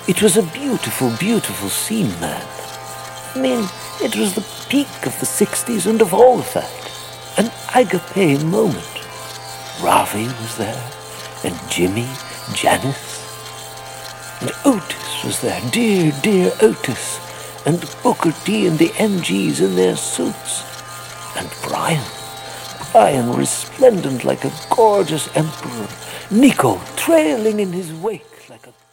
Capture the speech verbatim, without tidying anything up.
It was a beautiful, beautiful scene, man. I mean, it was the peak of the sixties and of all of that. An agape moment. Ravi was there, and Jimmy, Janice, and Otis was there, dear, dear Otis, and Booker T and the M Gs in their suits, and Brian, Brian resplendent like a gorgeous emperor, Nico trailing in his wake like a